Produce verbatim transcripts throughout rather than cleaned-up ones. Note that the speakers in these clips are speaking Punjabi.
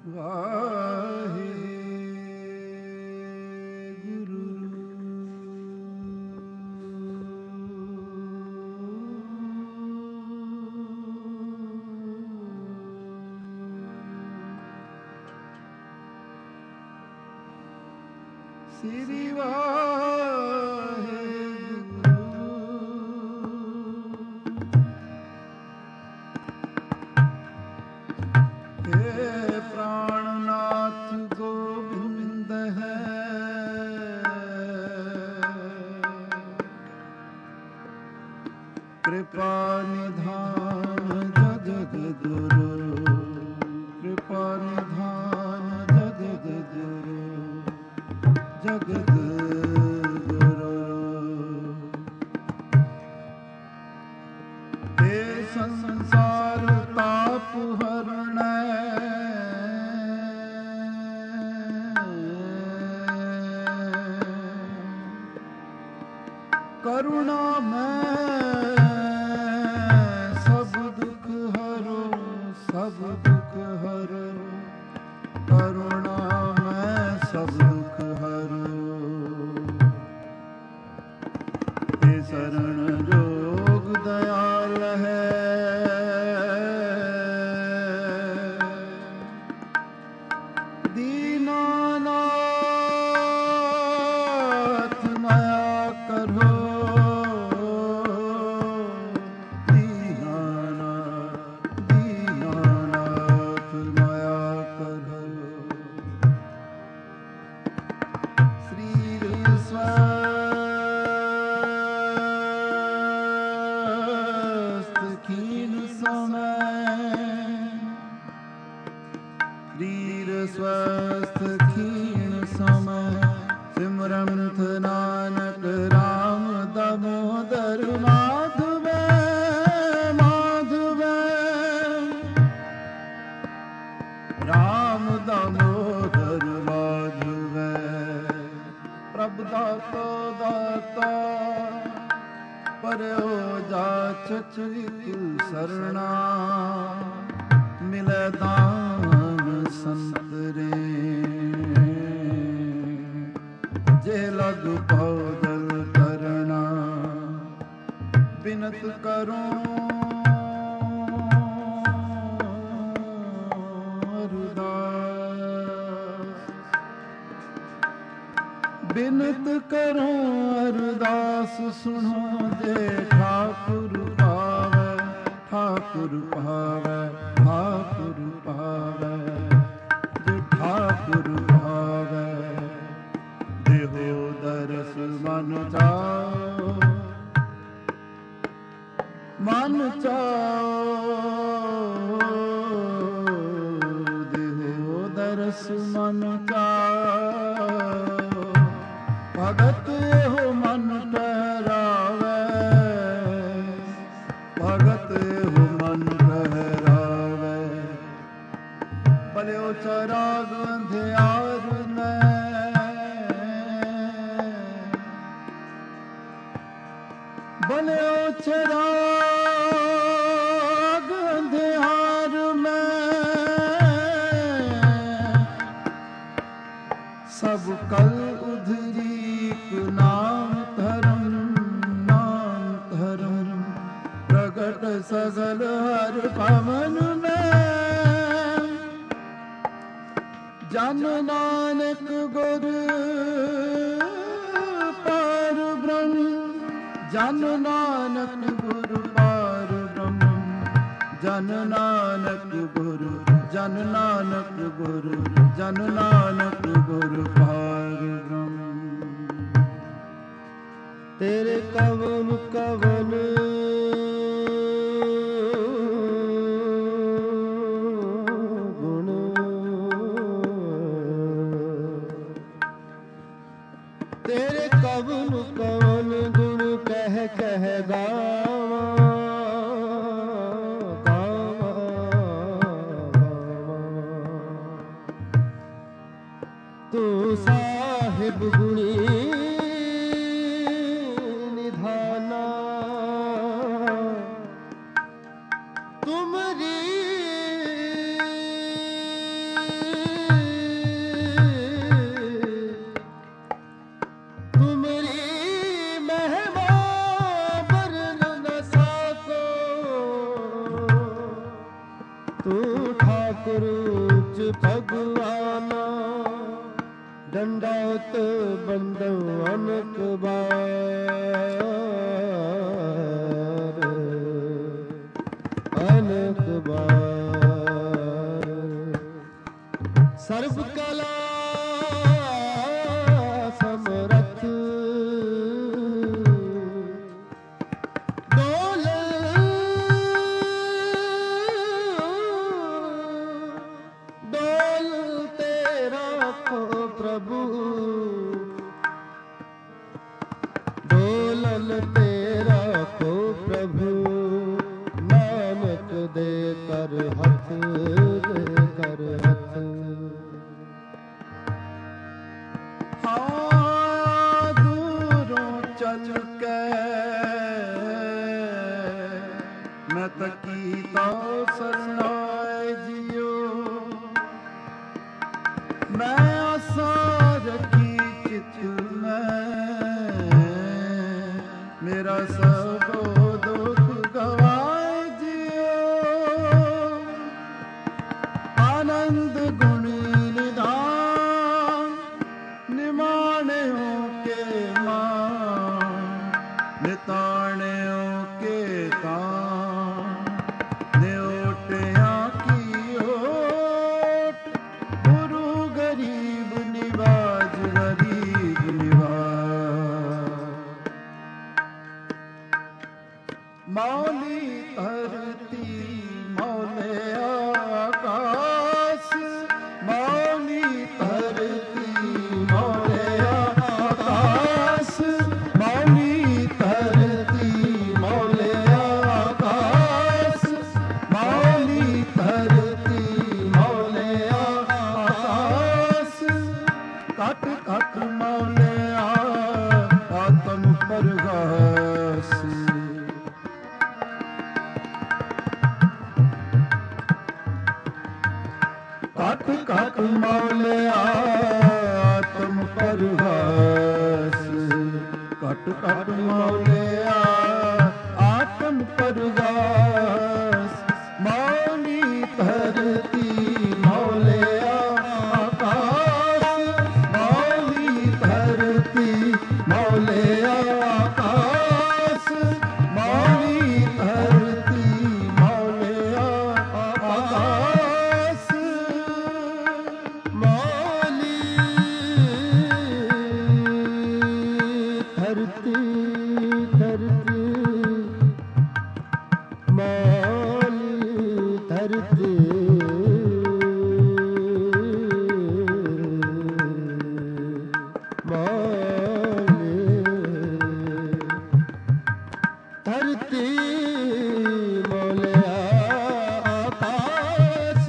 ਸ੍ਰੀ ਵਾਹਿਗੁਰੂ। ਹੇ ਪ੍ਰਾਣਨਾਥ ਗੋਬਿੰਦ ਹੈ, ਕਿਰਪਾ ਨਿਧਾਨ ਜਗਤ ਗੁਰੂ, ਕਿਰਪਾ ਨਿਧਾਨ ਜਗਤ ਗੁਰੂ, ਜਗਤ ਗੁਰੂ। हे ਸੰਸਾਰ ਤਾਪ ਹਰਣੈ, ਕਰੁਣਾ ਮੈਂ ਸਭ ਦੁਖ ਹਰੋ, ਸਭ ਦੁਖ ਹਰੋ, ਕਰੁਣਾ ਮੈਂ ਸਭ ਦੁਖ ਹਰੋ। हे शरण जोग दयाल है, दीनानाथ माया करो, दीनानाथ दीनानाथ माया करो। श्री स्वस्थ खीन समय, रीर स्वस्थ खीन समय, सिमरंत नानक राम दामोदर माधव माधव, राम दामोदर माधव। प्रभ दाता दाता परयो जाचत सरना, मिलै दान संतरे, जे लग पाओ जल करना। बिनत करो अरदास, बिनत करो अरदास, सुनो जे ठाकुर पावै, ठाकुर पावै, ठाकुर पावै, जे ठाकुर पावै। देहो दरस मन चाओ, मन चाओ, देहो दरस मन चाओ। भगत एहो मन ठहरावै, भगत एहो मन ठहरावै। भਲਿਓ ਚਰਾਗ ਅੰਧਿਆਰ ਮੈਂ, ਭਲਿਓ ਚਰਾਗ ਅੰਧਿਆਰ ਮੈਂ, ਸਭ ਕਲ ਉਧਰੀਕ ਨਾਮ ਧਰਮ, ਨਾਮ ਧਰਮ ਪ੍ਰਗਟ ਸਗਲ ਹਰ ਭਵਨ ਮੈਂ। ਜਨ ਨਾਨਕ ਗੁਰ ਪਾਰ ਬ੍ਰਹਮ, ਜਨ ਨਾਨਕ ਗੁਰ ਪਾਰ ਬ੍ਰਹਮ, ਜਨ ਨਾਨਕ ਗੁਰ, ਜਨ ਨਾਨਕ ਗੁਰ, ਜਨ ਨਾਨਕ ਗੁਰ ਪਾਰ ਬ੍ਰਹਮ। ਤੇਰੇ ਕਵਨ ਕਵਨ ਤੇਰੇ ਕਵਨ ਕਵਨ ਗੁਣ ਕਹਿ ਕਹਿ ਗਾਵਾਂ, ਗਾਵਾਂ ਤੂੰ ਸਾਹਿਬ ਗੁਣੀ ਨਿਧਾਨਾ, ਤੁਮਰੀ ठाकुर उच्च भगवाना, दंडौत बंदो अनक बार, अनक बार। सर्व कला समरथ, डोल डोल तेरा को प्रभु, डोलन तेरा को प्रभु, नानक दे कर हथ, दे कर हथ। हाँ दूरों चल के मैं तकी तो सरनाए जियो, मैं आशा रखी चित में, मेरा सब दुख गवाए जियो। आनंद गुणी निधान निमाणे हो के मान, निताणे हो के तान, न्योटिया की ओट, गुरु गरीब निवाज, गरीब निवाज। मौली धरती मौले आकाश, मौली धरती मौले आकाश, मौली धरती मौले आकाश, मौली धरती मौले आकाश। कट कट मौले आत्म परगास, कट कट मौले आत्म परगास, कट कट मौले आत्म परगास। मौली धरती मौले आकाश, मौली धरती मौले आकाश, मौली धरती मौले आकाश। मौली धरती धरती, मौली धरती, मौली धरती मौले आकाश,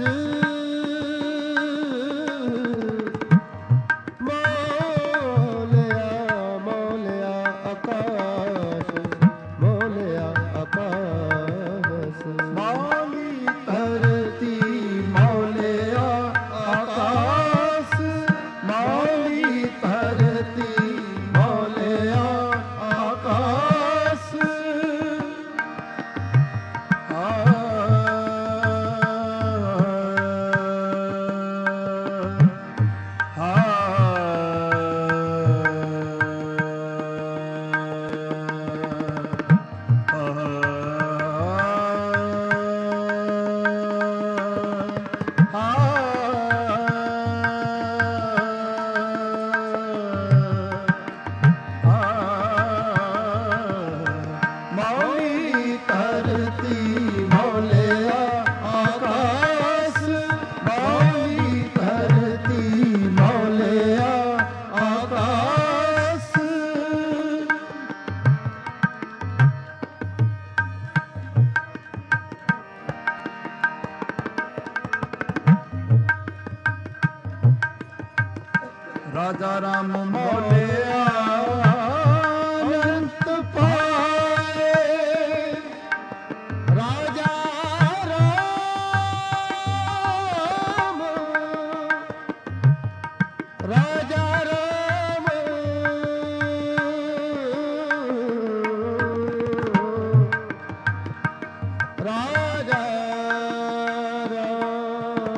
मौलिया मौलिया आकाश, मौलिया आकाश। मौली धरती मौले आकाश, मौली धरती मौले आकाश। राजा राम मोलिया अनंत पाए, राजा राम, राजा राम, राजा राम।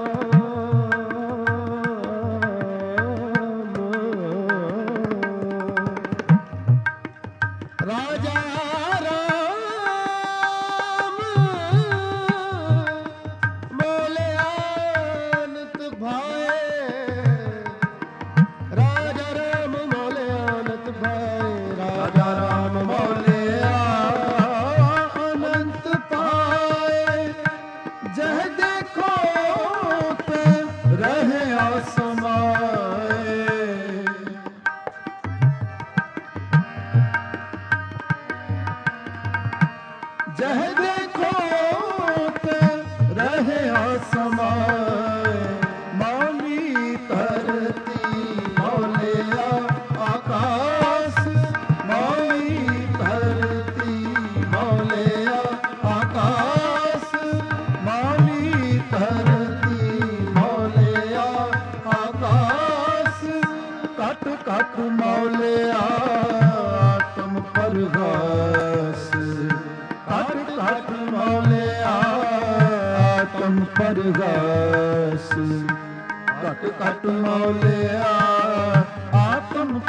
ਪਰਗਾਸ ਘਟ ਘਟ ਮੌਲਿਆ ਆਤਮ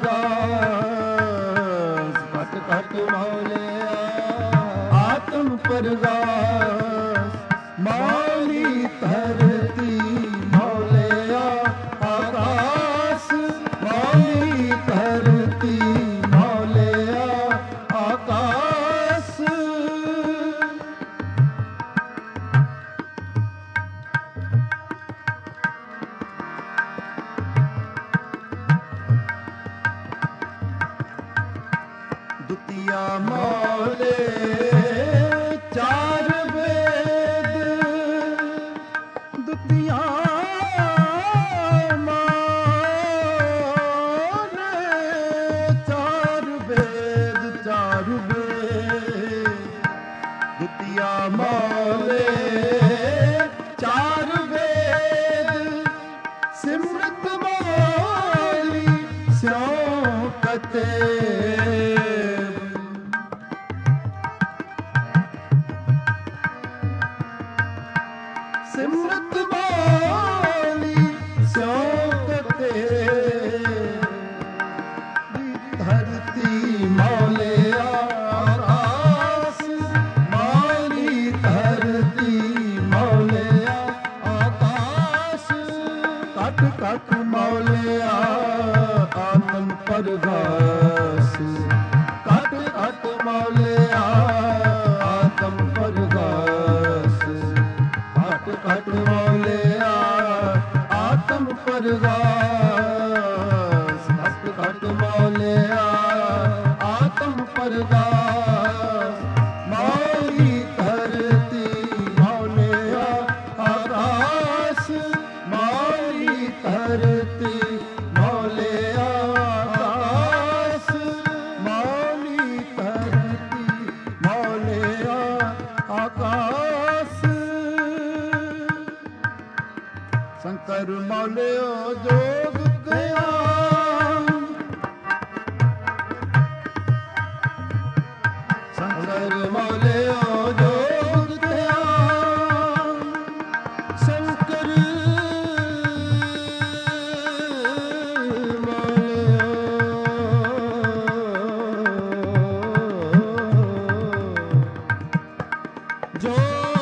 ਪਰਗਾਸ ਘਟ ਘਟ ਮੌਲਿਆ ਆਤਮ ਪਰਗਾਸ ਮੌਲੀ ਧਰਤੀ ਮੌਲਿਆ ਆਕਾਸ ਮੌਲੀ ਧਰਤੀ ਮੌਲਿਆ ਆਕਾਸ ਦੁਤੀਆ ਮੌਲੇ ਚਾਰ ਵੇਦ ਦੁਤੀਆ ਮੌਲੇ ਚਾਰ ਵੇਦ ਚਾਰ ਵੇਦ ਦੁਤੀਆ ਮੌਲੇ ਚਾਰ ਵੇਦ ਸਿਮਰਤ ਮੌਲੀ ਸਿਉ ਕਤੇ ਸਿਮਰਤ ਮੌਲੀ ਸਿਉਕਤੇ ਧਰਤੀ ਮੌਲਿਆ ਆਕਾਸ ਮੌਲੀ ਧਰਤੀ ਮੌਲਿਆ ਆਕਾਸ ਘਟ ਘਟ ਮੌਲਿਆ ਆਤਮ ਪਰਗਾਸ ਘਟ ਘਟ ਮੌਲਿਆ ਆਤਮ ਪਰਗਾਸ ਘਟ ਘਟ ਮੌਲਿਆ ਆਤਮ ਪਰਗਾਸ ਘਟ ਘਟ ਮੌਲਿਆ ਆਤਮ ਪਰਗਾਸ ਮੌਲੀ ਧਰਤੀ ਮੌਲਿਆ ਆਕਾਸ ਮੌਲੀ ਧਰਤੀ ਮੌਲਿਆ ਆਕਾਸ ਮੌਲੀ ਧਰਤੀ ਮੌਲਿਆ ਆਕਾਸ ਸ਼ੰਕਰ ਮੌਲਿਓ ਜੋਗ ਗਿਆ ਸ਼ੰਕਰ ਮੌਲਿਓ ਜੋਗ ਗਿਆ ਸ਼ੰਕਰ ਮੌਲਿਓ ਜੋਗ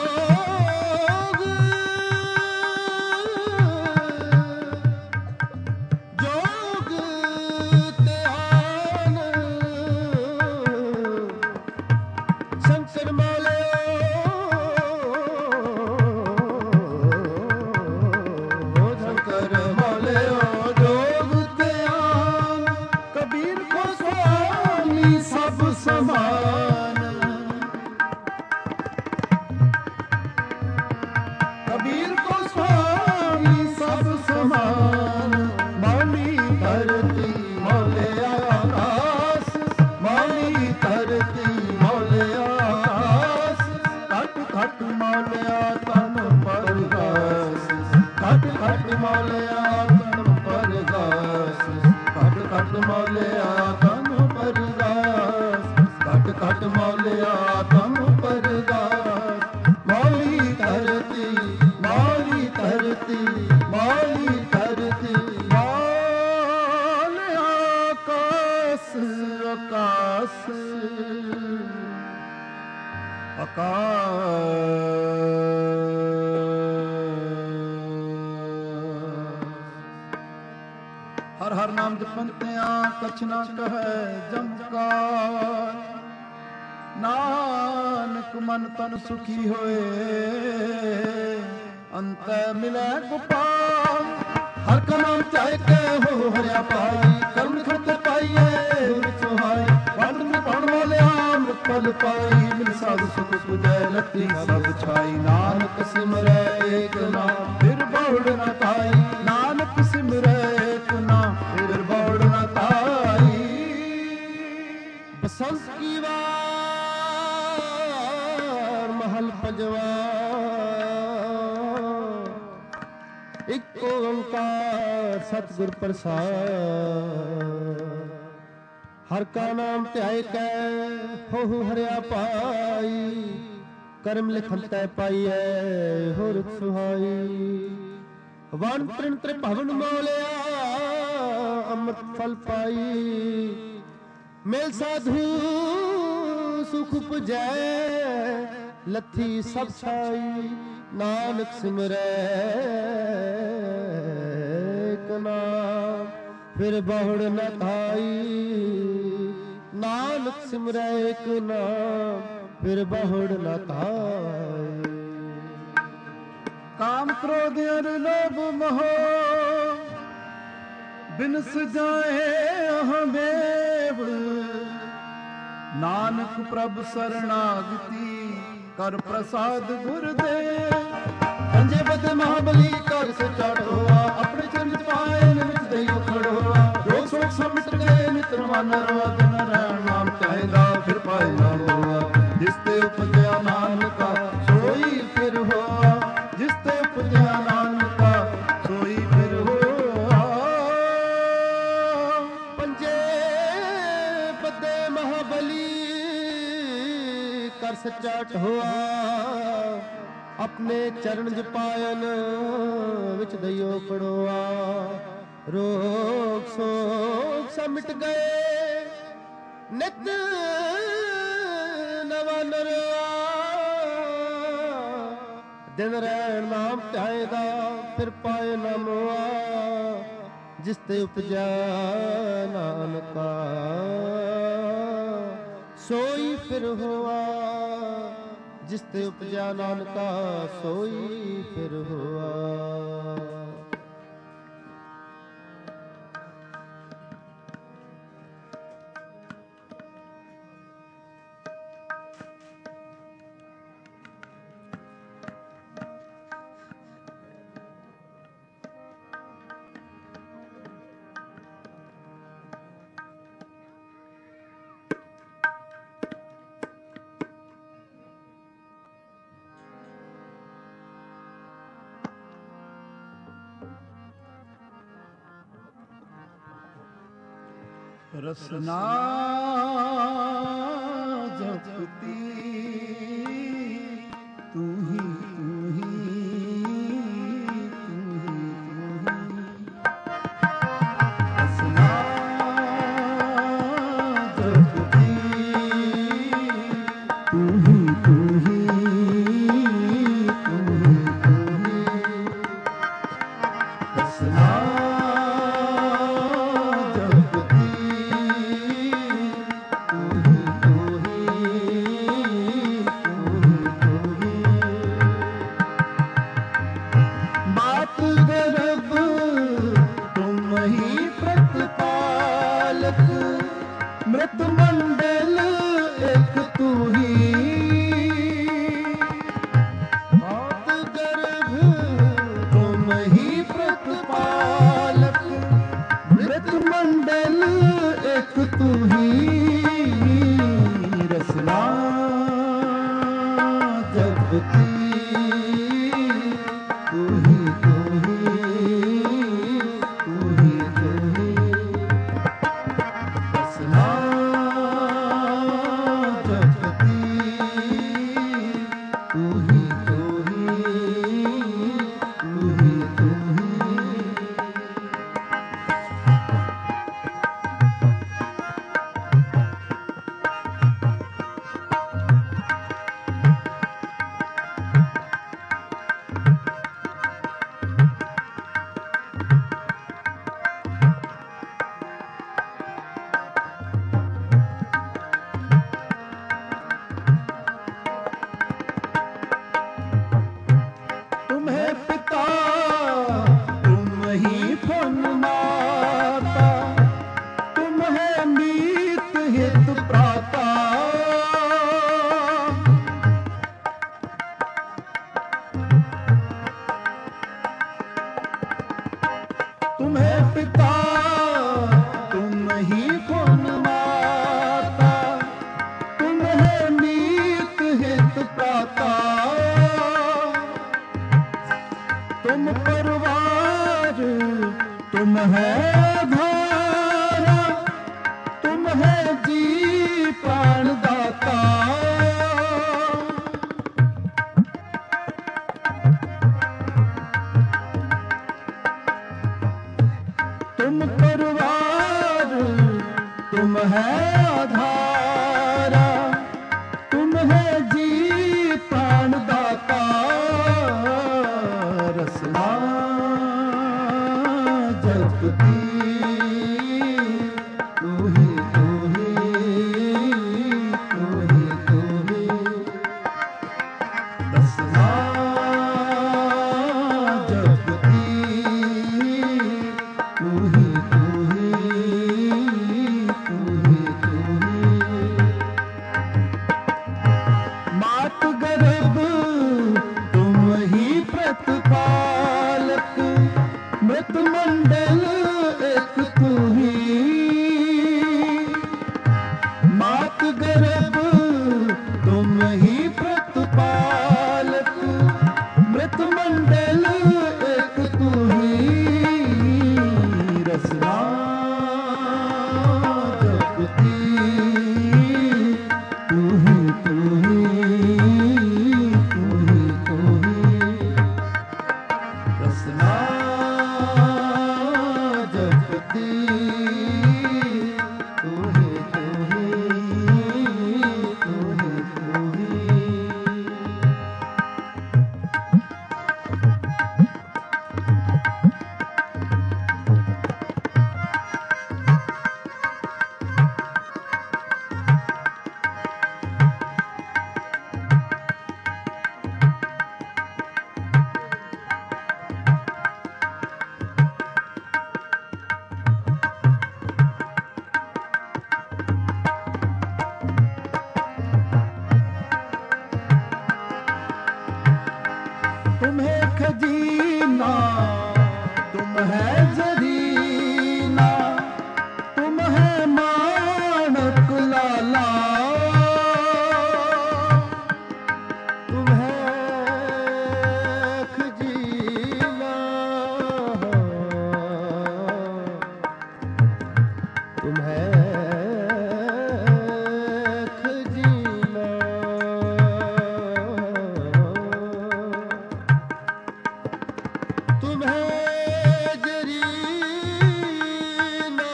ਜੋਗ ਧਿਆਨ ਸ਼ੰਕਰ ਮੌਲਿਓ ਸ਼ੰਕਰ ਮੌਲਿਓ ਜੋਗ ਧਿਆਨ ਕਬੀਰ ਕੋ ਸੁਆਮੀ ਸਭ ਸਮਾਨ ਕਬੀਰ ਕੋ ਸੁਆਮੀ ਸਭ ਸਮਾਨ ਮੌਲੀ ਧਰਤੀ ਮੌਲਿਆ ਆਕਾਸ ਮੌਲੀ ਧਰਤੀ ਮੌਲਿਆ ਆਕਾਸ ਘਟ ਘਟ ਮੌਲਿਆ ਤਨ ਪਰਗਾਸ ਘਟ ਘਟ ਮੌਲਿਆ ਤਨ ਪਰਗਾਸ ਘਟ ਘਟ ਮੌਲਿਆ ਤਨ ਪਰਗਾਸ ਘਟ ਘਟ ਮੌਲਿਆ ਤਨ ਪਰਗਾਸ ਮੌਲੀ ਧਰਤੀ ਮੌਲੀ ਧਰਤੀ ਮੌਲੀ ਧਰਤੀ ਮੌਲਿਆ ਆਕਾਸ ਆਕਾਸ ਆਕਾਸ ਹਰ ਹਰ ਨਾਮ ਜਪੰਤਿਆਂ ਕਛ ਨਾ ਕਹੈ ਜਮਕਾਰ ਨਾਨਕ ਮਨ ਤਨ ਸੁਖੀ ਹੋਏ ਅੰਤੈ ਮਿਲੈ ਗੋਪਾਲ ਹਰ ਕਾ ਨਾਮ ਧਿਆਇ ਕੇ ਹੋ ਹਰਿਆ ਪਾਈ ਕਰਮ ਖਤ ਪਾਈਏ ਗੁਰ ਸੁਹਾਈ ਵੰਡ ਨੂੰ ਪੜ ਮੋਲਿਆ ਅੰਮ੍ਰਿਤ ਪਲ ਪਾਈ ਮਿਲ ਸਾਧ ਸੁਖ ਪੁਜੈ ਲੱਤੀ ਸਭ ਛਾਈ ਨਾਨਕ ਸਿਮਰੈ ਏਕ ਨਾਮ ਫਿਰ ਬੌੜ ਨ ਪਾਈ ਨਾਨਕ ਸਿਮਰੈ ਏਕ ਨਾਮ ਫਿਰ ਬੌੜ ਨ ਪਾਈ ਬਸੰਤ ਕੀ ਵਾਰ ਮਹਲ ਪੰਜਵਾ ਇੱਕ ਓੰਕਾਰ ਸਤਿਗੁਰ ਪ੍ਰਸਾਦ ਹਰ ਕਾ ਨਾਮ ਧਿਆਇ ਕੈ ਹੋਹੁ ਹਰਿਆ ਪਾਈ ਕਰਮ ਲਿਖਨ ਤੈ ਪਾਈਐ ਹੋਰ ਸੁਹਾਈ। ਵਣ ਤ੍ਰਿਣ ਤ੍ਰਿਭਵਨ ਮੋਲਿਆ ਅੰਮ੍ਰਿਤ ਫਲ ਪਾਈ। ਮਿਲ ਸਾਧੂ ਸੁਖ ਪੁਜੈ ਲੱਥੀ ਸਭ ਛਾਈ। ਨਾਨਕ ਸਿਮਰੈ ਇਕ ਨਾਮ ਫਿਰ ਬਹੁੜ ਨ ਖਾਈ। ਨਾਨਕ ਸਿਮਰੈ ਇਕ ਨਾਮ ਫਿਰ ਬਹੁੜ ਨ ਖਾਈ। ਕਾਮ ਕ੍ਰੋਧ ਅਰ ਲੋਭ ਮੋਹ ਬਿਨਸ ਜਾਏ ਅਹਮੇਵ। ਨਾਨਕ ਪ੍ਰਭ ਸਰਣਾਗਤੀ ਕਰ ਪ੍ਰਸਾਦ ਗੁਰ ਦੇ। ਪੰਜੇ ਬਦ ਮਹਾਬਲੀ ਕਰ ਸੱਚਾ ਢੋਆ। ਆਪਣੇ ਚਰਨ ਚ ਪਾਏ ਨਿਮਿਤ ਦਈਓ ਖੜੋਆ। ਰੋਗ ਸੋਗ ਸਭ ਮਿਟ ਗਏ ਨਿਤਰ ਮਨ ਰਵਾ। ਦਿਨ ਰਹਿਣ ਨਾਮ ਚਾਹੀਦਾ ਫਿਰ ਪਾਏ ਨਾ ਹੋਆ। ਜਿਸ ਤੇ ਉਪਜਿਆ ਨਾਨਕਾ ਸੋਈ ਫਿਰ ਹੋਆ। ਜਿਸ ਤੇ ਉਪਜਿਆ ਨਾਨਕਾ ਸੋਈ ਫਿਰ ਹੋਆ। ਪੰਜੇ ਬੱਦੇ ਮਹਾਬਲੀ ਕਰ ਸੱਚਾ ਢੋਆ। ਆਪਣੇ ਚਰਨ ਜ ਪਾਇਨ ਵਿੱਚ ਦਈਓ ਪੜੋਆ। ਰੋਗ ਸੋਗ ਸਭ ਮਿਟ ਗਏ ਨਿਤ ਨਵਾ ਨਰਵਾ। ਦਿਨ ਰਹਿਣ ਨਾਮ ਧਿਆਏਦਾ ਫਿਰ ਪਾਏ ਨਾ ਮੋਆ। ਜਿਸ ਤੇ ਉਪਜਿਆ ਨਾਨਕਾ ਸੋਈ ਫਿਰ ਹੋਆ। ਜਿਸ ਤੇ ਉਪਜਿਆ ਨਾਨਕਾ ਸੋਈ ਫਿਰ ਹੋਆ। ਰਸਨਾ ਜਪਤੀ ਤੂੰ ਹੀ ਤੂੰ ਹੀ ਤੂੰ ਹੀ ਤੂੰ ਹੀ। ਰਸਨਾ ਜਪਤੀ ਤੂੰ ਹੀ ਤੂੰ ਹੀ ਤੂੰ ਹੀ ਤੂੰ ਹੀ। ਰਸਨਾ ਮ੍ਰਿਤ ਮੰਡਲ ਇੱਕ ਤੂੰ ਹੀ। ਮਾਤ ਗਰਭ ਤੁਮ ਹੀ ਪ੍ਰਤਪਾਲਕ। ਮ੍ਰਿਤ ਮੰਡਲ ਇੱਕ ਤੂੰ ਹੀ। ਰਸਨਾ ਜਪਤੀ ਤੂੰ ਹੀ ਤੂੰ ਹੀ ਤੂੰ ਹੀ ਤੂੰ ਹੀ। ਰਸਨਾ तुम है धारा, तुम है जी प्राण दाता। तुम परवार, तुम है आधारा, तुम है जी प्राण दाता। रसना जपती तू ही तू ही तू ही तू ही। रसना जपती तू ही तू ही तू ही तू ही। मात गर्भ तुम ही प्रतिपालक, मृत मंडल एक तू ही। मात गर्भ तुम ही प्रतिपालक, मृत मंडल एक तू ही। रसना जपती तू ही तू ही तू ही तू ही। रसना जपती तू ही तू ही तू ही तू ही। तुम्हें खजीना, तुम है जरीना, तुम है माणक लाला। तुम है खजीना, तुम है खजीना, तुम है जरीना,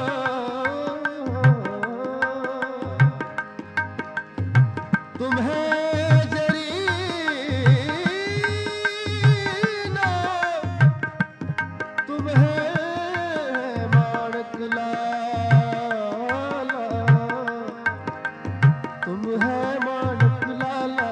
तुम है जरीना, तुम है माणक लाला, तुम है माणक लाला।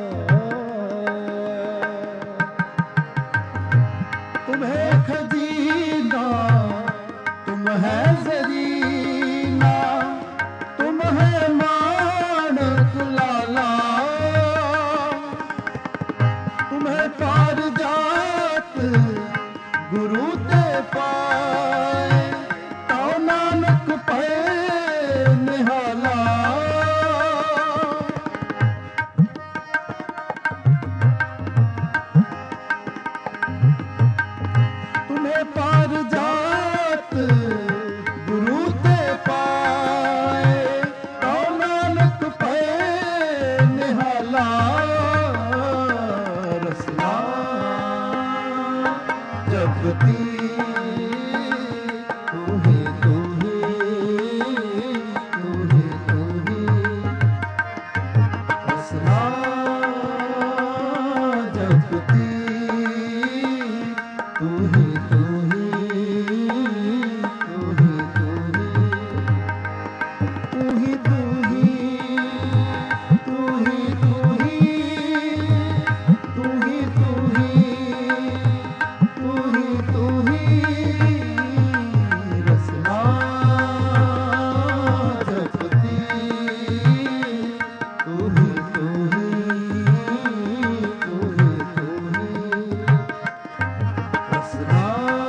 तुम है खजीना, तुम है जरीना, तुम है माणक लाला। तुम है पारिजात गुरु ते पाए, ताऊ नानक पे निहाला। तुम्हें पारिजात गुरु ते पाए, ताऊ नानक पे निहाला। रसना जपती तू ही तू ही तू ही तू ही। रसना जपती तू ही तू ही तू ही तू ही। तू ही तू ही तू ही तू ही तू ही तू ही तू ही तू ही। रसना जपती तू ही तू ही तू ही तू ही। रसना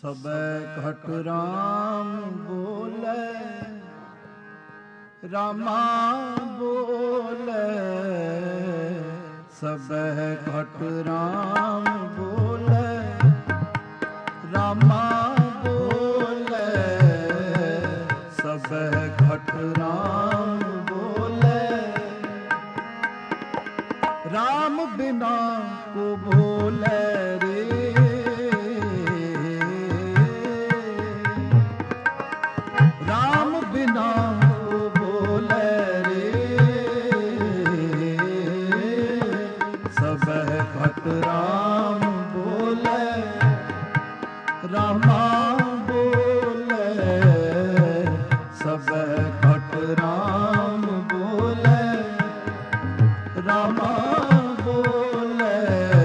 सबे घट राम बोले, रामा बोले, सबे घट राम बोले, रामा बोले, सबे घट राम बोले, राम बिना को बोले रे, राम बिना को बोले रे, सबे घट राम बोले, रामा बोले, सबे घट राम बोले, रामा बोले,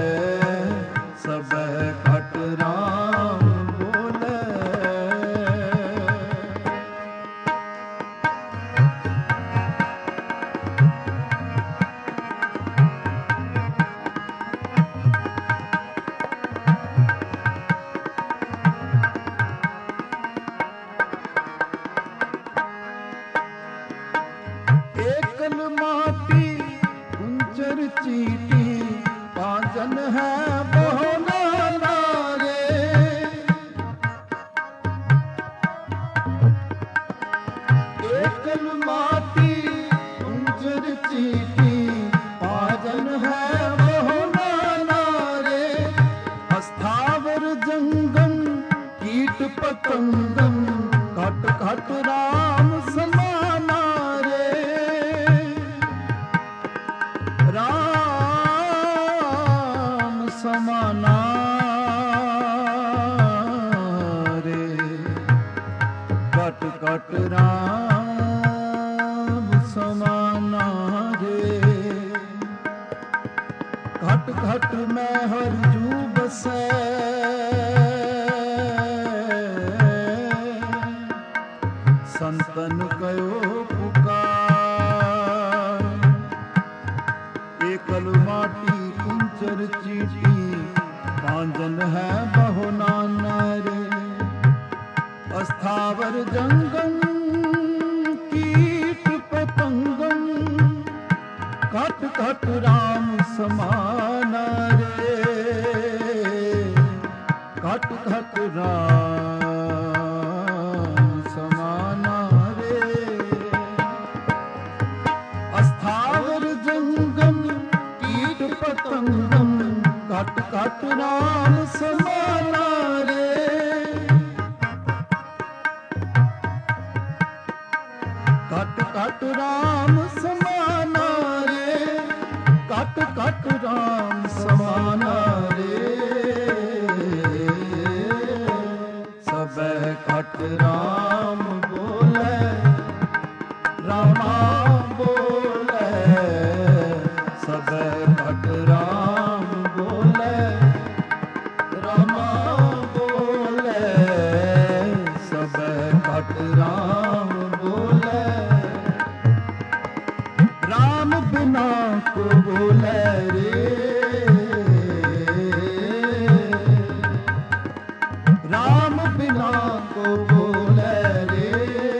सबे घट राम बोले। एकल माटी कुंचर चीटी पाजन है बहुना नारे, एकल माटी कुंचर चीटी पाजन है बहुना नारे, अस्थावर जंगम कीट पतंगम घट घट राम समाना रे, राम समाना रे, घट घट राम समाना रे, घट घट में हर जू बसे, संतन कयो पुकार, एकल माटी कुंचर चीटी पांजन है बहुना नारे, अस्थावर जंगम कीट पतंगम घट घट राम समाना रे, घट घट राम समाना रे, अस्थावर जंगम कीट पतंगम घट घट राम समाना रे, घट घट राम समाना रे, घट घट राम समाना रे, सबे घट राम बोले, रामा बोले, सबे घट राम बोले, रामा बोले, सबे घट राम बोले, राम बिना को बोले रे, राम बिना को बोले रे,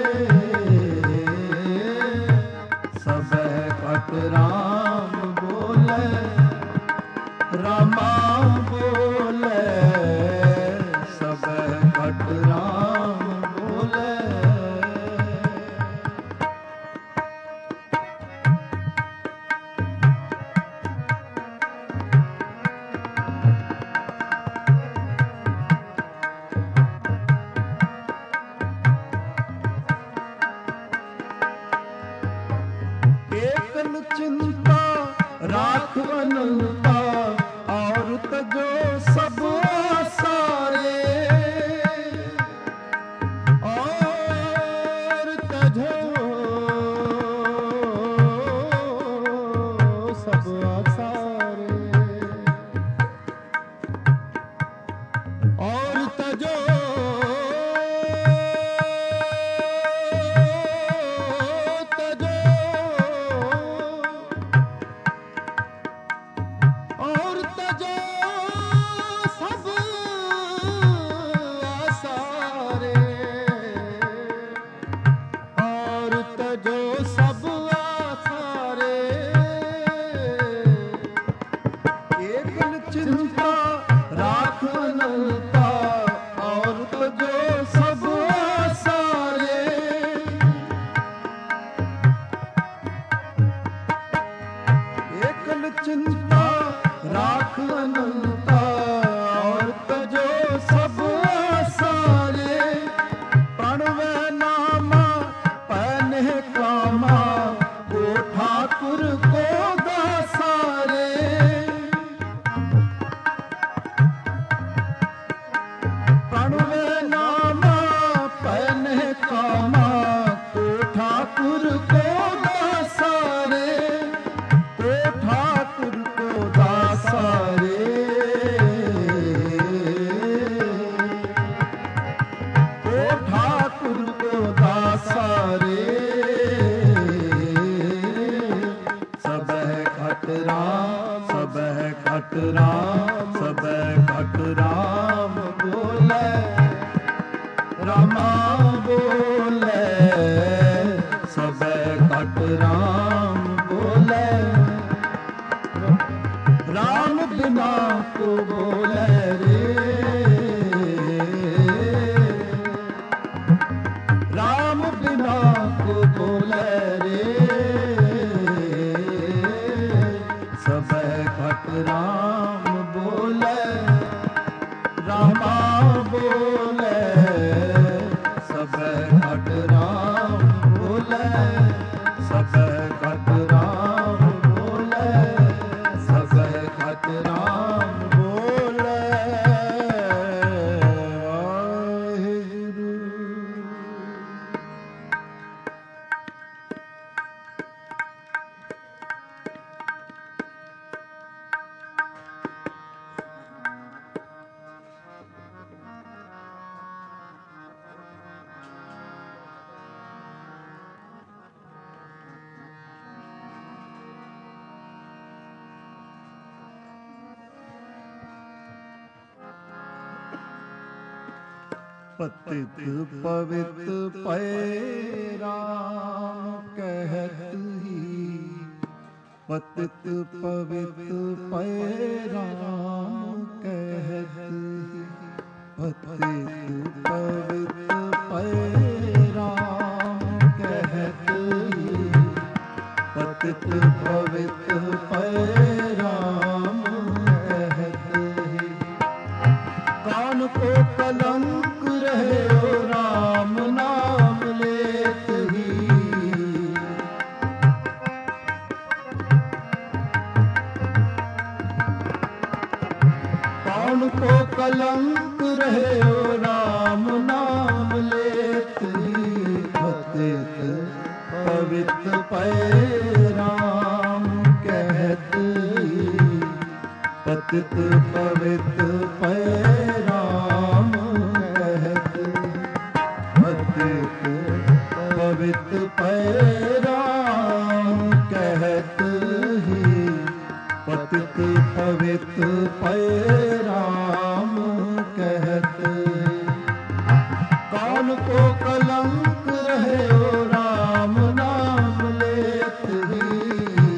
सबे घट राम बोले, रामा बोले, सबे घट राम बोले। एकल चिंता राखवनता और तजो सब सारे, और तजो सब सारे, और तजो राम सबे घट राम बोले, रामा बोले सबे घट राम बोले, राम बिना को बोले रे, राम बिना को बोले रे, सबे घट राम बोले, रामा बोले सबे घट राम बोले, सबे घट राम बोले, सबे घट राम बोले। वाहिगुरू। पतित पवित पै राम कहत ही, पतित पवित पै राम कहत ही, पतित पवित पै राम कहत ही, पतित पवित पै राम कहत ही, कान को कलंक रहे हो राम नाम लेत ही, कान को कलंक रहे हो राम नाम लेत ही, पतित पवित पै राम कहत ही, पतित पवित पै राम कहत ही, पतित पवित पै राम कहत ही, पतित पवित पै राम कहत ही, कान को कलंक रहे हो राम नाम लेत ही,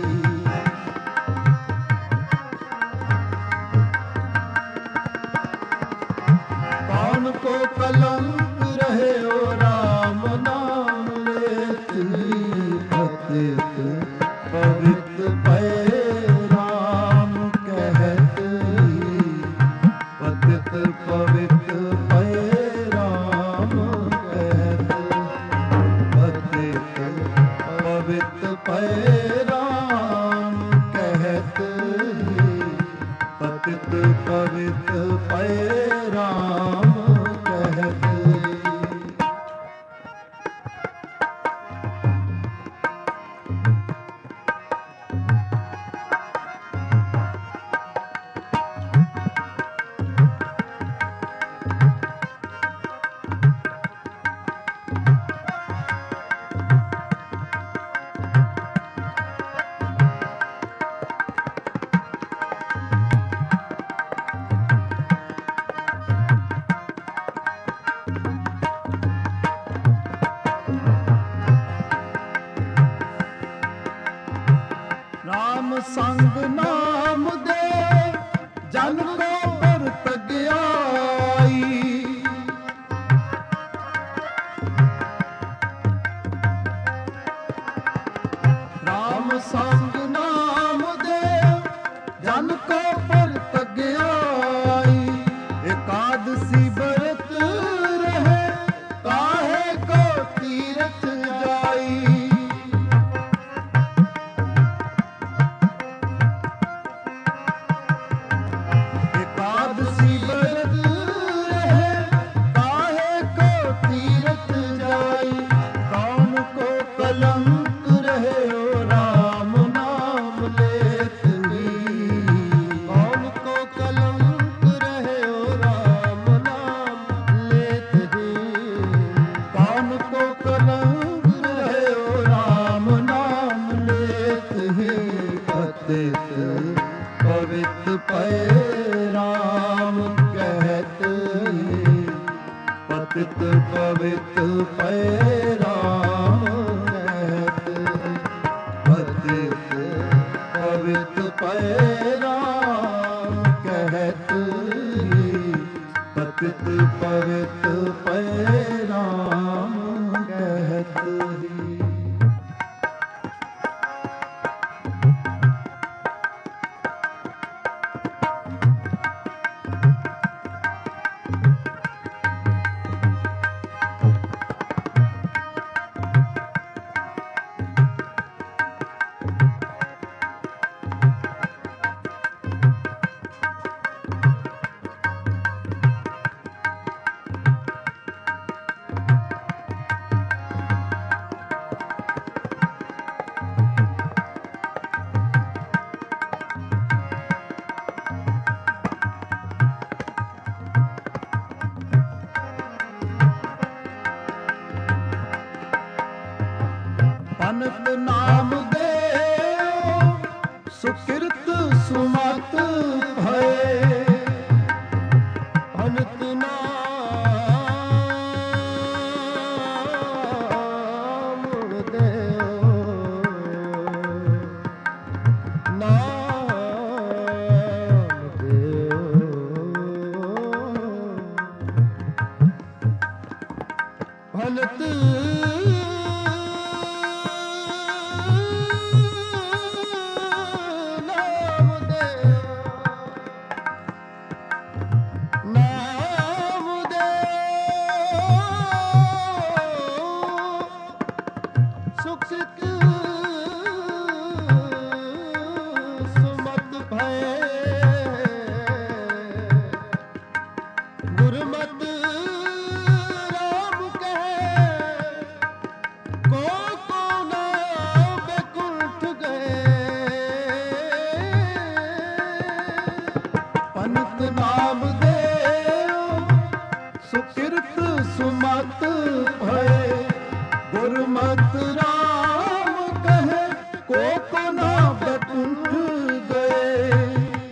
कान को कलंक रहे हो राम नाम लेत ही, पतित पवित पै राम कहत ही, पतित पवित पै राम कहत ही, पतित पवित पै राम कहत ही, पतित पवित पै राम कहत ही। राम संग नाम दे जन को परतग्याई, राम संग नाम दे जन को परतग्याई, एकादशी व्रत रहे काहे को तीरथ जाई, एकादशी व्रत रहे काहे को तीरथ जाई, कौन को कलंक रहे हो राम नाम लेत ही, कौन को कलंक रहे हो राम नाम लेत ही, कौन को कलंक रहे हो राम नाम लेत ही, पतित पवित्र ਪਏ ਰਾਮ ਕਹਿਤ ਪਤਿਤ ਪਵਿੱਤ ਪਏ ਰਾਮ ਕਹਿਤ ਪਤਿਤ ਪਵਿੱਤ ਪਏ ਰਾਮ ਕਹਿਤ ਪਤਿਤ ਪਵਿੱਤ ਪਏ ਰਾਮ ਕਹਿਤ ਅਨੰਦ ਨਾਮ ਦੇਉ ਸੁਕਿਰਤ ਸੁਮਤ ਭਏ ਅਨੰਦ ਨਾਮ ਦੇਉ ਨਾਮ ਦੇਉ ਭਲਤ ਨਾਮ ਦੇਉ ਸੁਕਿਰਤ ਸੁਮਤ ਭਏ ਗੁਰਮਤਿ ਰਾਮ ਕਹੈ ਕੋ ਕੋ ਨਾ ਬੈਕੁੰਠ ਗਏ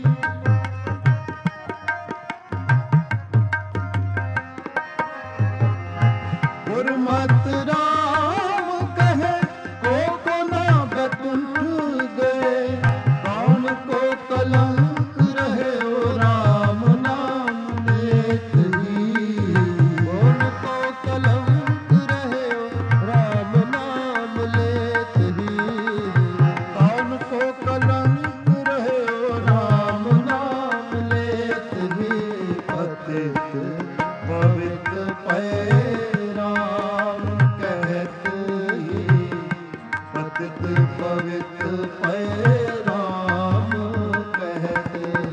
ਗੁਰਮਤਿ ਰਾਮ ਕਹੈ ਕੋ ਕੋ ਨਾ ਬੈਕੁੰਠ ਗਏ ਕੌਣ ਕੋ ਕਲੰਕ ਰਹੇ ਰਾਮ ਨਾਮ ਲੇਤ ਹੀ ਕੌਣ ਕੋ ਕਲੰਕ ਰਹੇ ਰਾਮ ਨਾਮ ਲੇਤ ਹੀ ਕੌਣ ਕੋ ਕਲੰਕ ਰਹੇ ਰਾਮ ਨਾਮ ਲੇਤ ਹੀ ਪਤਿਤ ਪਵਿੱਤ ਪਏ ਰਾਮ ਕਹਿਤ ਹੀ ਪਤਿਤ ਪਵਿੱਤ ਪਏ ਰਾਮ ਕਹਿਤ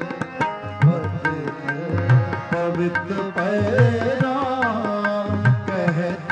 ਪਵਿੱਤ ਪਏ ਰਾਮ ਕਹਿਤ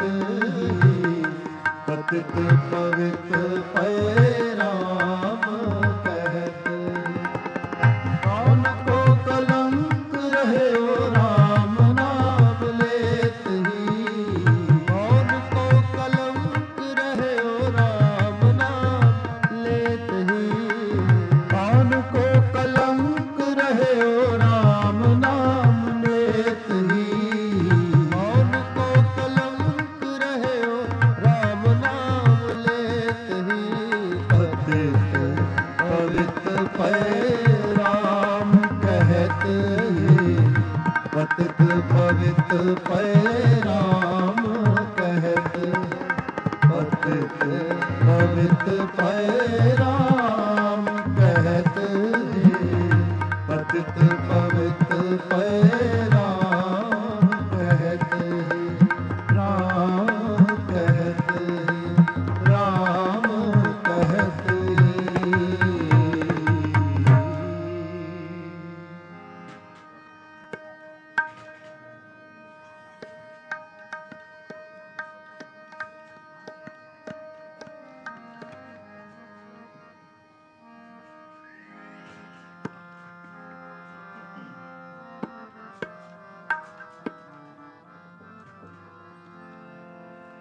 ਪਤਿਤ ਪਵਿੱਤ ਪਏ ਰਾਮ ਕਹਿਤ ਕੌਣ ਕੋ ਕਲੰਕ ਰਹਿਓ ਰਾਮ ਨਾਮ ਲੇਤ ਹੀ ਕੌਣ ਕੋ ਕਲੰਕ ਰਹਿਓ ਰਾਮ ਨਾਮ ਲੇਤ ਹੀ ਕੌਣ ਕੋ ਕਲੰਕ ਰਹਿਓ ਰਾਮ ਨਾਮ ਲੇਤ ਹੀ ਕੌਣ ਕੋ ਕਲੰਕ ਰਹਿਓ ਰਾਮ ਨਾਮ ਲੇਤ ਹੀ ਪਤਿਤ ਪਵਿੱਤ ਪਏ ਰਾਮ ਕਹਿਤ ਹੀ ਪਤਿਤ ਪਵਿੱਤ ਪਏ ਰਾਮ ਕਹਿਤ ਪਤਿਤ ਪਵਿੱਤ ਪਏ ਰਾਮ ਕਹਿਤ ਹੀ ਪਤਿਤ ਪਵਿੱਤ ਪਏ ਰਾਮ ਕਹਿਤ ਹੀ ਰਾਮ ਕਹਿਤ ਹੀ ਰਾਮ ਕਹਿਤ ਹੀ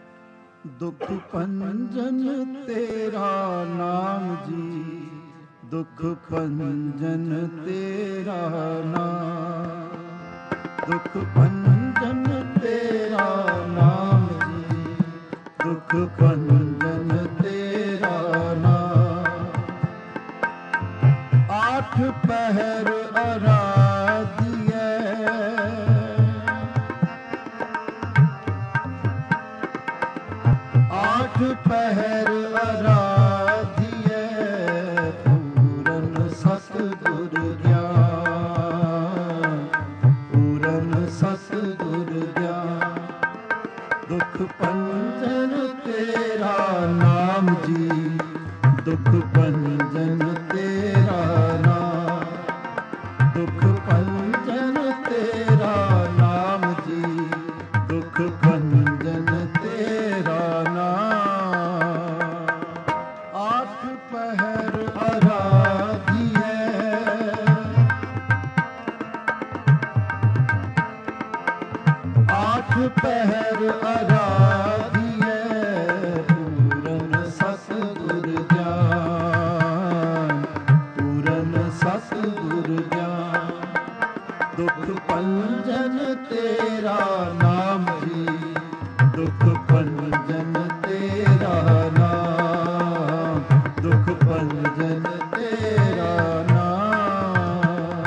ਦੁਖ ਭੰਜਨ ਤੇਰਾ ਨਾਮ ਜੀ ਦੁਖ ਭੰਜਨ ਤੇਰਾ ਨਾਮ, ਦੁਖ ਭੰਜਨ ਤੇਰਾ ਨਾਮ ਜੀ, ਦੁਖ ਭੰਜਨ ਤੇਰਾ ਨਾਮ। ਆਠ ਪਹਿਰ ਅਰਾਧੀਐ, ਆਠ ਪਹਿਰ ਅਰਾਧੀਐ, ਪੂਰਨ ਸਤਿਗੁਰ ਗਿਆਨ, ਪੂਰਨ ਸਤਿਗੁਰ ਗਿਆਨ। ਦੁਖ ਭੰਜਨ ਤੇਰਾ ਨਾਮ ਜੀ, ਦੁਖ ਭੰਜਨ ਤੇਰਾ ਨਾਮ, ਦੁਖ ਭੰਜਨ ਤੇਰਾ ਨਾਮ ਜੀ, ਦੁਖ ਭੰਜਨ ਤੇਰਾ ਨਾਮ। ਆਠ ਪਹਿਰ ਅਰਾਧੀਐ, ਆਠ ਪਹਿਰ ਅਰਾਧੀਐ, ਪੂਰਨ ਸਤਿਗੁਰ ਗਿਆਨ, ਪੂਰਨ ਸਤਿਗੁਰ ਗਿਆਨ। ਦੁਖ ਭੰਜਨ ਤੇਰਾ ਨਾਮ ਜੀ, ਦੁਖ ਭੰਜਨ ਤੇਰਾ ਨਾਮ, ਦੁਖ ਭੰਜਨ ਤੇਰਾ ਨਾਮ।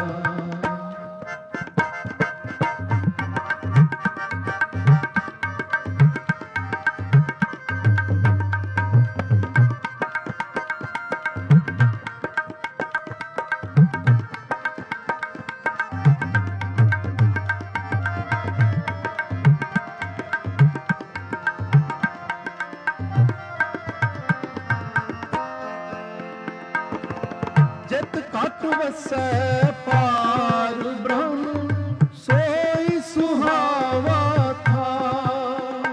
ਜਿਤ ਘਟ ਵਸੈ ਪਾਰ ਬ੍ਰਹਮ, ਸੋਈ ਸੁਹਾਵਾ ਥਾਂ।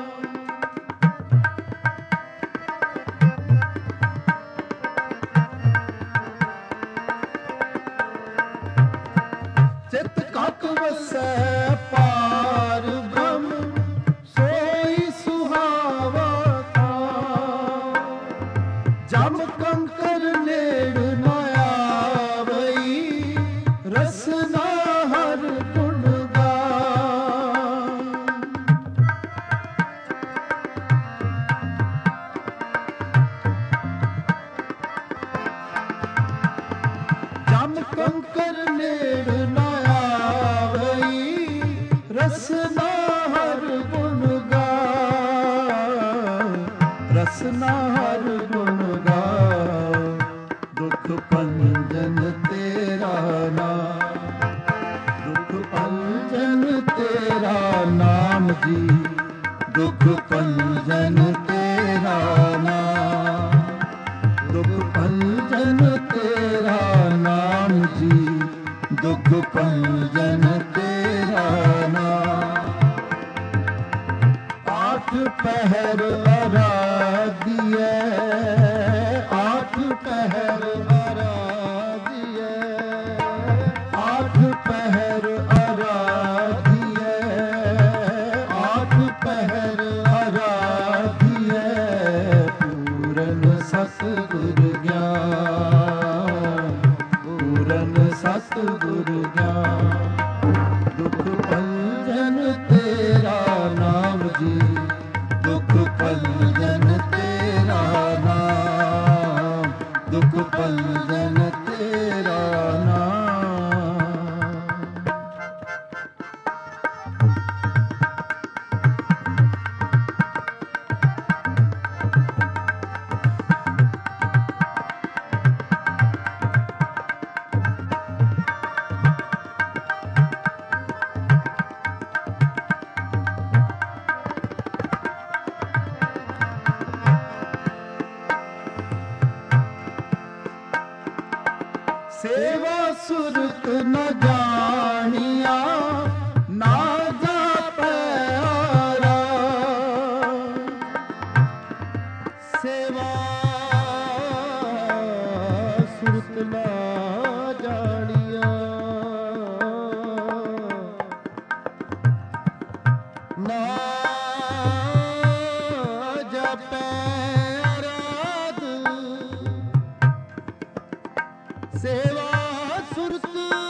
ਜਿਤ ਘਟ ਵਸੈ ਪਾਰ ਬ੍ਰਹਮ, ਸੋਈ ਸੁਹਾਵਾ ਥਾਂ। ਜਮ ਕੰਕਰ ਨੇੜ ਨਾ ਆਵਈ, ਰਸਨਾ ਹਰ ਗੁਣ ਗਾਨ। ਜਮ ਕੰਕਰ ਨੇੜ ਨਾ ਆਵਈ, ਰਸਨਾ ਹਰ ਗੁਣ ਗਾਨ, ਰਸਨਾ ਹਰ ਗੁਣ ਗਾਨ। ਦੁਖ ਭੰਜਨ ਤੇਰਾ ਨਾਮ, ਦੁਖ ਭੰਜਨ ਤੇਰਾ ਨਾਮ ਜੀ, ਦੁਖ ਭੰਜਨ ਤੇਰਾ ਨਾਮ, ਦੁਖ ਭੰਜਨ ਤੇਰਾ ਨਾਮ ਜੀ, ਦੁਖ ਭੰਜਨ ਤੇਰਾ ਨਾਮ। ਆਠ ਪਹਿਰ ਅਰਾਧੀਐ, ਆਠ ਪਹਿਰ ਅਰਾਧੀਐ, ਆਠ ਪਹਿਰ ਅਰਾਧੀਐ, ਆਠ ਪਹਿਰ ਅਰਾਧੀਐ, ਪੂਰਨ ਸਤਿਗੁਰ ਗਿਆਨ, ਪੂਰਨ ਸਤਿਗੁਰ ਗਿਆਨ। ਦੁਖ ਭੰਜਨ ਤੇਰਾ ਨਾਮ ਜੀ, ਦੁਖ ਭੰਜਨ ਤੇਰਾ ਨਾਮ, ਦੁਖ ਭੰਜਨ ਤੇਰਾ ਨਾਮ। ਸੇਵਾ ਸੁਰਤ ਨ ਜਾਣੀਆ, ਨਾ ਜਾਪੈ ਆਰਾ। ਸੇਵਾ ਸੁਰਤ ਨ ਜਾਣੀਆ, ਨਾ ਜਪੈ ਅਰਾਧ। ਸੇਵਾ ਸੁਰਤ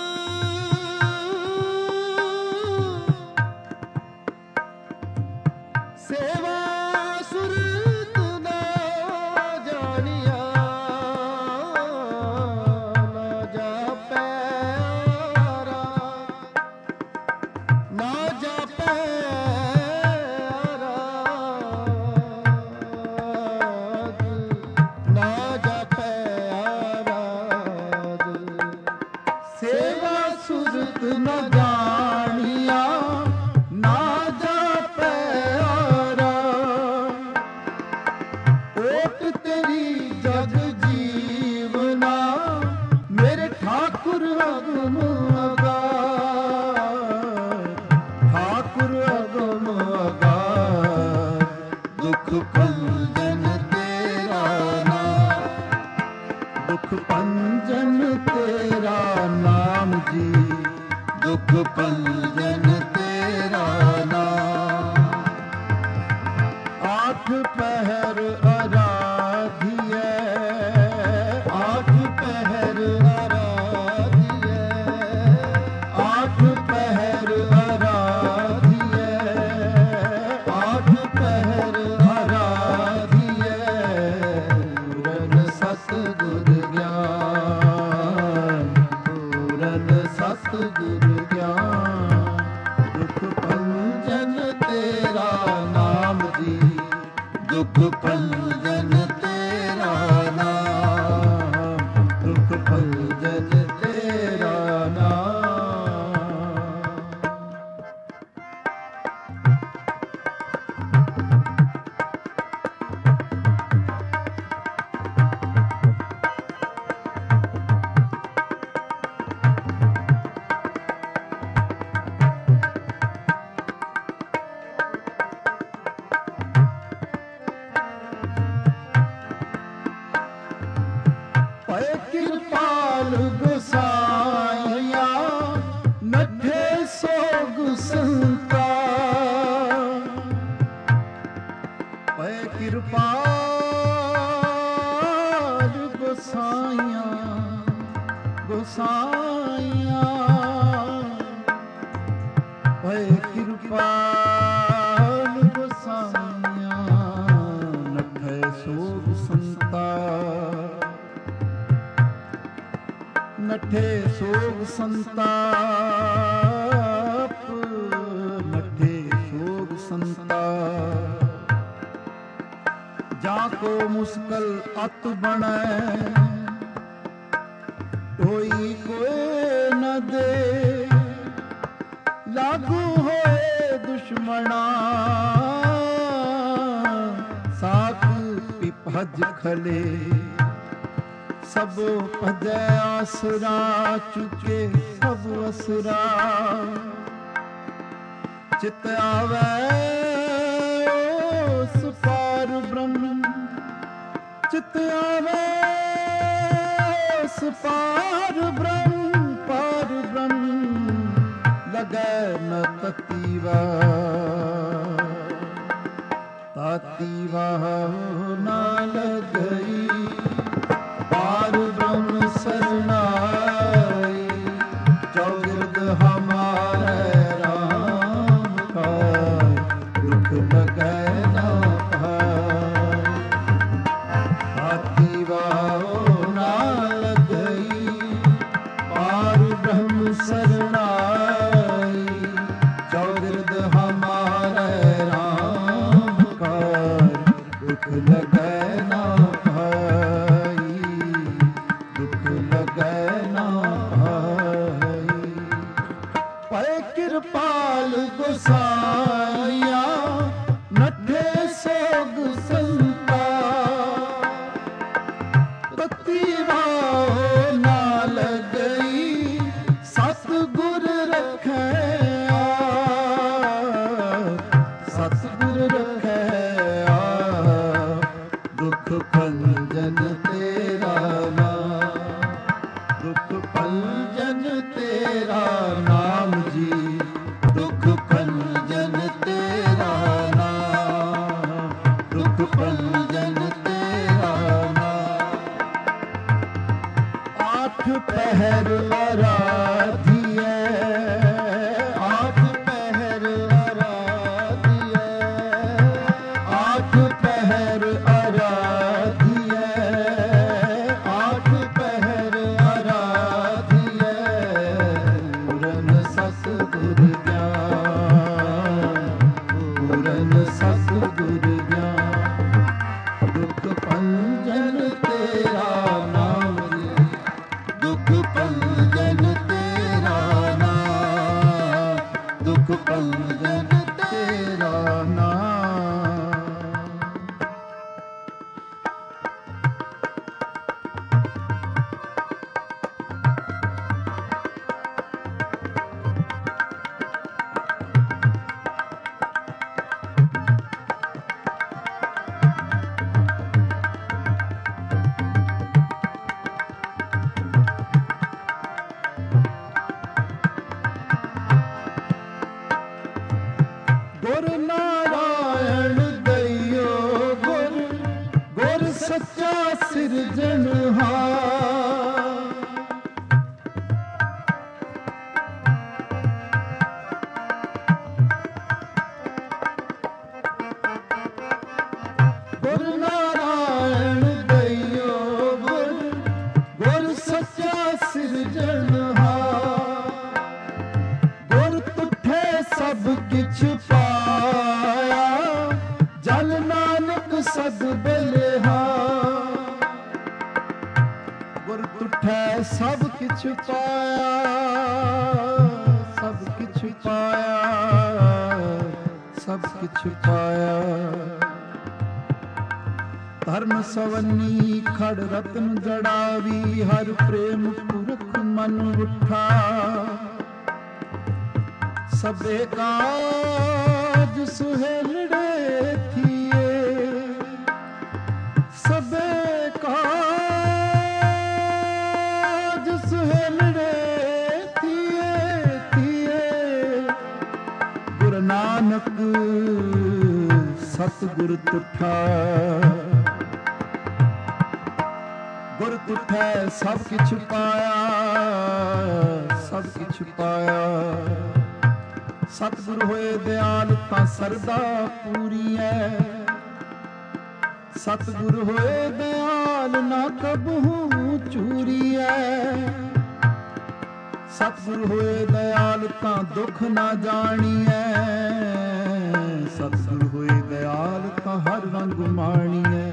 ਸੇਵਾ ਸੁਰਤ ਨਾ ਜਾਣਿਆ ਨਾ ਜਾਪੈ ਆਰਾ ਨਾ ਜਾਪੈ ਆਰਾਧ ਨਾ ਜਾਪੈ ਆਰਾਧ ਸੇਵਾ ਸੁਰਤ ਨਾ ਜਾਣਿਆ ਨਾ ਜਾਪੈ ਆਰਾਧ ਓਟ ਤੇਰੀ ਜਗ ਜੀਵਨਾ ਮੇਰੇ ਠਾਕੁਰ ਅਗਮ ਅਗਾਧ ਠਾਕੁਰ ਅਗਮ ਅਗਾਧ ਦੁਖ ਭੰਜਨ ਤੇਰਾ ਨਾਮ ਦੁਖ ਭੰਜਨ ਤੇਰਾ ਨਾਮ ਜੀ ਦੁਖ ਭੰਜਨ ਤੇਰਾ ਨਾਮ ਆਠ ਪਹਿਰ ਅਰਾਧੀਐ ਆਠ ਪਹਿਰ ਅਰਾਧੀਐ ਆਠ ਪਹਿਰ ਅਰਾਧੀਐ ਆਠ ਪਹਿਰ ਅਰਾਧੀਐ ਪੂਰਨ ਸਤਿਗੁਰ ਗਿਆਨ ਪੂਰਨ ਸਤਿਗੁਰ ਗਿਆਨ ਦੁਖ ਭੰਜਨ ਤੇਰਾ ਨਾਮ ਜੀ ਦੁਖ ਭੰਜਨ ਤੇਰਾ ਨਾਮ ਦੁਖ ਭੰਜਨ ਤੇਰਾ ਨਾਮ ਪਏ ਕਿਰਪਾਲ ਗੁਸਾਈਆ ਨੱਠੇ ਸੋਗ ਸੰਤਾ ਪਏ ਕਿਰਪਾਲ ਗੁਸਾਈਆ ਗੁਸਾਈਆ ਪਏ ਕਿਰਪਾਲ ਗੁਸਾਈਆ ਨੱਠੇ ਸੋਗ ਸੰਤਾ ਨੱਠੇ ਸੋਗ ਸੰਤਾਪ ਨੱਠੇ ਸੋਗ ਸੰਤਾਪ ਜਾਂ ਕੋ ਮੁਸਕਲ ਅਤ ਬਣੈ ਕੋਈ ਕੋਏ ਨ ਦੇ ਲਾਗੂ ਹੋਏ ਦੁਸ਼ਮਣਾ ਸਾਖ ਪਿਪਜ ਖਲੇ ਸਭ ਭਜੈ ਆਸਰਾ ਚੁਕੇ ਸਭ ਅਸਰਾ ਚਿਤ ਆਵੈ ਉਸ ਪਾਰ ਬ੍ਰਹਮ ਚਿਤ ਆਵੈ ਉਸ ਪਾਰ ਬ੍ਰਹਮ ਪਾਰ ਬ੍ਰਹਮ ਲਗੈ ਨ ਤਤੀਵਾ ਤਾਤੀਵਾ ਨਾ ਲਗਈ ਪਾਰ ਬ੍ਰਹਮ ਸਰਨਾਈ ਚੌਗਿਰਦ ਹਮਾਰੇ ਰਾਮ ਕਾ ਦੁਖ ਲਗੈ ਨਾ ਪਾਈ ਆਤੀ ਵਾਓ ਨਾ ਲਗਈ ਪਾਰ ਬ੍ਰਹਮ ਸਰਨਾਈ ਚੌਗਿਰਦ ਹਮਾਰੇ ਰਾਮ ਕਾ ਦੁਖ ਲਗੈ ਨਾ ਕਿਰਪਾਲ ਗੁਸਾਈਆ ਨੱਠੇ ਸੋਗ ਸੰਤਾ ਤਤੀ ਵਾਹ ਨਾ ਲਗਈ ਸਤਿਗੁਰ ਰੱਖਿਆ ਸਤਿਗੁਰ ਰੱਖਿਆ ਦੁਖ ਭੰਜਨ ਤੇਰਾ ਨਾਮ ਦੁਖ ਭੰਜਨ ਤੇਰਾ ਨਾਮ ਜੀ ਦੁਖ ਭੰਜਨ ਤੇਰਾ ਨਾਮ ਦੁਖ ਭੰਜਨ ਤੇਰਾ ਨਾਮ आठ पहर आराधिए, आठ पहर आराधिए, आठ पहर आराधिए, आठ पहर आराधिए। पूरन सतगुर ज्ञान, पूरन सतगुर ज्ञान, दुख पंजन तेरा नाम जी, दुख पंजन तेरा नाम, दुख पंजन तेरा नाम। गुर नारायण दइयो गुर, गुर सच्चा सिरजनहार। गुर नारायण दइयो गुर, गुर सच्चा सिरजनहार। गुर तुठे सब किछ पाया, जन नानक सद बलिहार। गुर तुठे सब किछ पाया, सब किछ पाया, सब किछ पाया। धर्म सवनी खड़ रतन जड़ावी, हर प्रेम पुरख मन उठा। सबे काज सुहेलड़े थिए, सबे काज सुहेलड़े थिए थिए। गुरु नानक सतगुर तुठा, गुर तुठै सब किछ पाया, सब किछ पाया। सतगुर होए दयाल तां सरदा पूरी है, सतगुर होए दयाल ना कबहू चूरी है। सतगुर होए दयाल तां दुख ना जानी है, सतगुर होए दयाल तां हर रंग माणी है।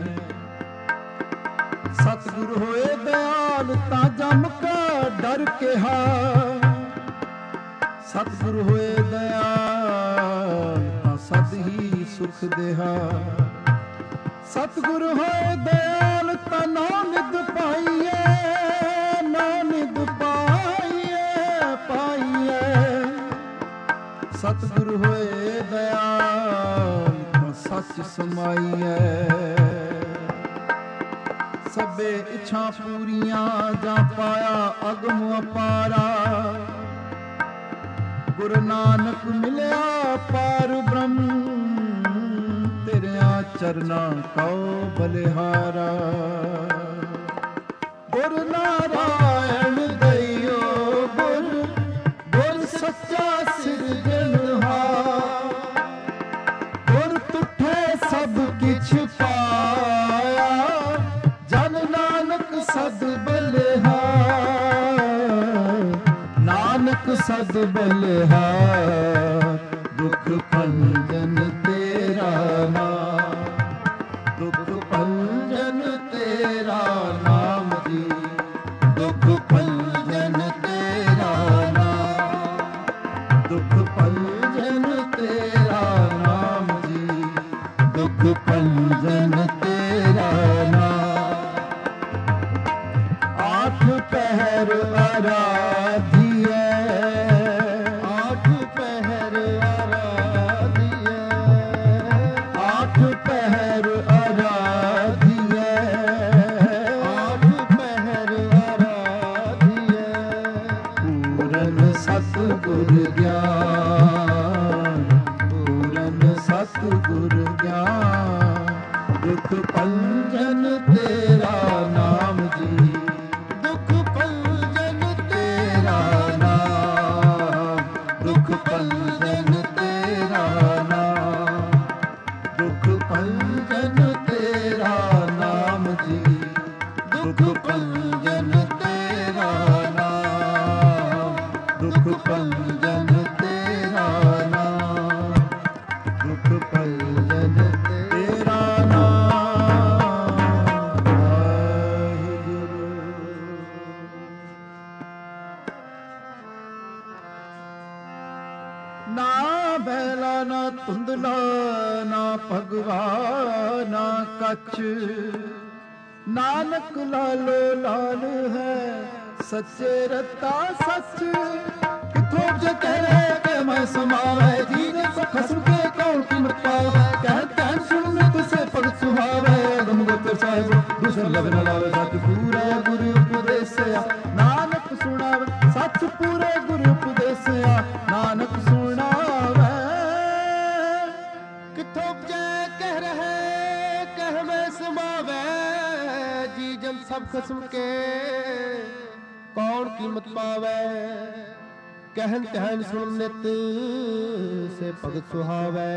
सतगुर होए दयाल तां जम का डर केहा, सतगुर होए दयाल तां सद ही सुख देहा। सतगुर होए दयाल तां नानक पाइए, नानक पाइए पाइए। सतगुर होए दयाल तां सच समाइए। सबे इच्छा पूरियां जा पाया अगम अपारा। गुरु नानक मिलिया पार ब्रह्म, तेरिया चरना कौ बलिहारा। गुरु नारायण दइयो गुर, गुर सच्चा सिरजनहार। गुर तुठे सब किछ पाया, जन नानक सद बलिहार। नानक सद बलिहार, दुख भंजन तेरा नाम, दुख भंजन तेरा नाम जी, दुख भंजन तेरा नाम, दुख भंजन तेरा नाम जी, दुख भंजन तेरा नाम। आठ पहर आराधिए, आठ पहर आराधिए, आठ पहर आराधिए, आठ पहर आराधिए। पूरन सतगुर ज्ञान, पूरन सतगुर ज्ञान, दुख भंजन तेरा नाम जी, दुख भंजन ਭੰਜਨ ਤੇਰਾ ਨਾਮ, ਦੁਖ ਭੰਜਨ ਤੇਰਾ ਨਾਮ, ਦੁਖ ਭੰਜਨ ਤੇਰਾ ਨਾਮ। ਵਾਹਿਗੁਰੂ। ਨਾ ਬੈਲਾ ਨਾ ਧੁੰਦਲਾ ਨਾ ਭਗਵਾ ਨਾ ਕੱਚ, ਨਾਨਕ ਲਾਲੋ ਲਾਲ ਹੈ ਸੱਚੇ ਰਤਾ ਸੱਚ। ਕਿਥੋਂ ਜੇ ਕਹੇ ਕਿ ਮੈਂ ਸਮਾਵੇ, ਜੀ ਨੇ ਖਸਮ ਕੇ ਕੌਣ ਕੀਮਤ ਪਾਵੇ। ਕਹਿ ਕਹਿ ਸੁਣ ਤੁਸੇ ਭਗਤ ਸੁਹਾਵੇ, ਗਮ ਗੋਤਰ ਸਾਹਿਬ ਦੂਸਰ ਲਬ ਨ ਲਾਵੇ। ਸੱਚ ਪੂਰੇ ਗੁਰੂ ਉਪਦੇਸਿਆ ਨਾਨਕ ਸੁਣਾਵੇ, ਸੱਚ ਪੂਰੇ ਗੁਰੂ ਉਪਦੇਸਿਆ ਨਾਨਕ ਸੁਣਾਵੇ। ਕਿਥੋਂ ਜੇ ਕਹਿ ਰਹੇ ਕਹਿ ਮੈਂ ਸਮਾਵੇ, ਜੀ ਜਨ ਸਭ ਖਸਮ ਕੇ ਕੌਣ ਕੀਮਤ ਪਾਵੇ। ਕਹਿਨ ਕਹਿਨ ਸੁਣ ਨਿਤ ਸੇ ਭਗਤ ਸੁਹਾਵੇ।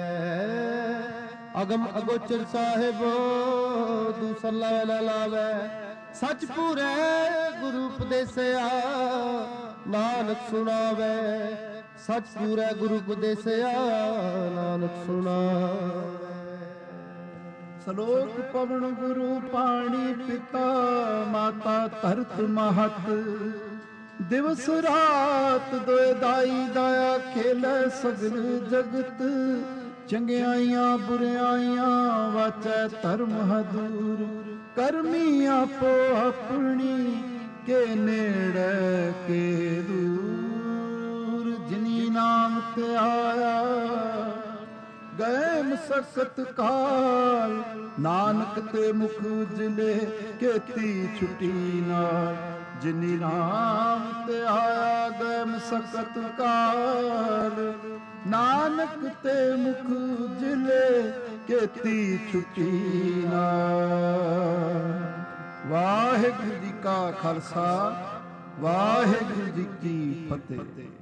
ਅਗਮ ਅਗੋਚਰ ਸਾਹਿਬ ਦੂਸਰ ਲਾਵੇ ਨਾ ਲਾਵੇ। ਸੱਚ ਪੂਰੇ ਗੁਰੂ ਉਪਦੇਸਿਆ ਨਾਨਕ ਸੁਣਾਵੇ। ਸੱਚ ਪੂਰੇ ਗੁਰੂ ਉਪਦੇਸਿਆ ਨਾਨਕ ਸੁਣਾਵੇ। ਸਲੋਕ ਪਵਨ ਗੁਰੂ ਪਾਣੀ ਪਿਤਾ ਮਾਤਾ ਧਰਤ ਮਹਤ। ਦਿਵਸ ਰਾਤ ਦੋਇ ਦਾਈ ਦਾਇਆ ਖੇਲੇ ਸਗਲ ਜਗਤ। ਚੰਗਿਆਈਆਂ ਬੁਰਿਆਈਆਂ ਵਾਚੈ ਧਰਮ ਹਦੂਰ। ਕਰਮੀ ਆਪੋ ਆਪਣੀ ਕੇ ਨੇੜੇ ਕੇ ਦੂਰ। ਜਿਨੀ ਨਾਮ ਤੇ ਆਇਆ ਗਏ ਮਸਕਤ ਕਾਲ। ਨਾਨਕ ਤੇ ਮੁਖ ਉਜਲੇ ਕੀਤੀ ਛੁਟੀ ਨਾਲ। ਜਿਨੀ ਨਾਮ ਤੇ ਆਇਆ ਗਏ ਮਸਕਤ ਕਾਲ। ਨਾਨਕ ਤੇ ਮੁਖ ਉਜਲੇ ਕੀਤੀ ਛੁਟੀ ਨਾਲ। ਵਾਹਿਗੁਰੂ ਜੀ ਕਾ ਖਾਲਸਾ, ਵਾਹਿਗੁਰੂ ਜੀ ਕੀ ਫਤਿਹ।